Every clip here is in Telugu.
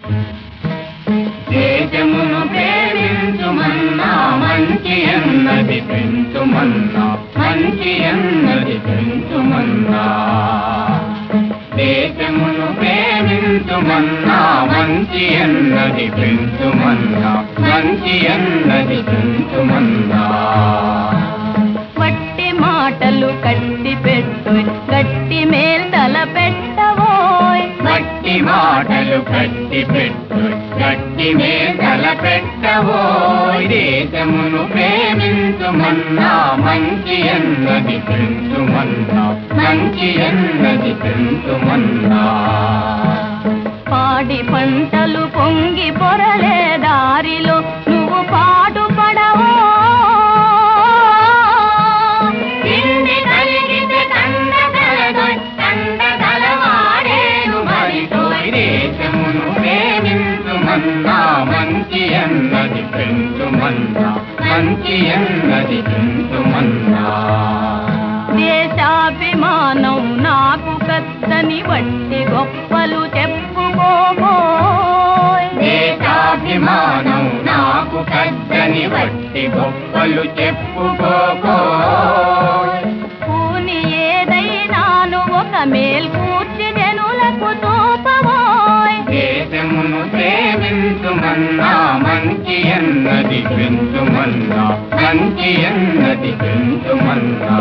దేశమును ప్రేమించుమన్నా మంచి అన్నది పెంచుమన్నా మంచి అన్నది పెంచుమన్నా దేశమును ప్రేమించుమన్నా మంచి అన్నది పెంచుమన్నా మంచి అన్నది పెంచుమన్నా వట్టి మాటలు కట్టి పెట్టు గట్టి మేల్తల పెట్టవోయ్ వట్టి మాటలు కట్టి పెట్టు గట్టి మేల్తల పెట్టవోయ్ దేశమును ప్రేమించుమన్నా మంచి అన్నది పెంచుమన్నా మంచి అన్నది పెంచుమన్నా పాడి పంటలు పొంగి పొరలే దారిలో నువ్వు పాటు పడవో తిండి కలిగితే కండగలవాడేను మరితోయ్ దేశమును ప్రేమించుమన్నా మంచి అన్నది పెంచుమన్నా మంచి అన్నది పెంచుమన్నా దేశాభిమానం నాకు కత్తని వట్టి గొప్పలు చెప్పుకోబోయ్ దేశాభిమానం నాకు కద్దని వట్టి గొప్పలు చెప్పుకోబోయ్ పూని ఏదైనాను ఒక మేల్కూర్చి జనులకు చూపబోయ్ దేశమును ప్రేమించుమన్నా మంచి అన్నది పెంచుమన్నా మంచి అన్నది పెంచుమన్నా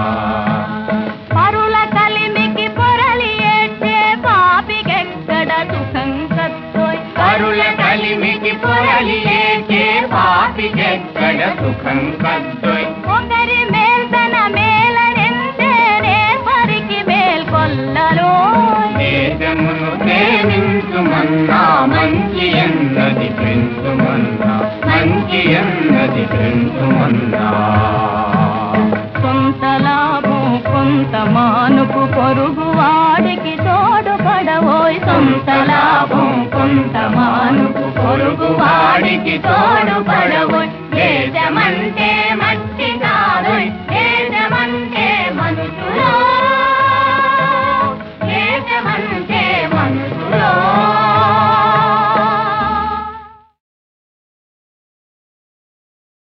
పరుల కలిమికి పొరలి ఏడ్చే పాపికెక్కడ సుఖం కత్తోయ్ పరుల కలిమికి పొరలి ఏచే పాపికెక్కడ సుఖం కద్దోయ్ ఒకరి మేల్తన మేలనెంతేనే పరికి మేల్కొల్లలో దేశమును ప్రేమించుమన్నా మంచి అన్నది పెంచుమన్నా మంచి అన్నది పెంచుమన్నా సొంత లాభం కొంత మానుకు పొరుగు వాడికి తోడుపడవోయ్ సొంత లాభం కొంత మానుకు పొరుగు వాడికి తోడు